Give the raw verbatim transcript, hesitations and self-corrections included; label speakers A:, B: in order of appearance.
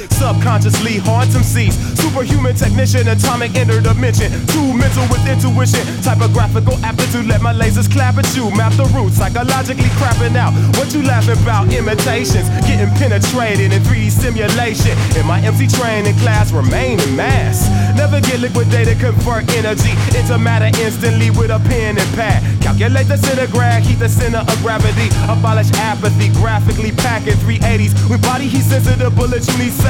A: subconsciously haunts M Cs. Superhuman technician, atomic interdimension. Too mental with intuition. Typographical aptitude, let my lasers clap at you. Map the roots, psychologically crapping out. What you laughing about? Imitations, getting penetrated in three D simulation. In my M C training class, remain in mass. Never get liquidated, convert energy into matter instantly with a pen and pad. Calculate the centigrade, heat the center of gravity. Abolish apathy, graphically packing three eighties with body heat sensitive bullets. You need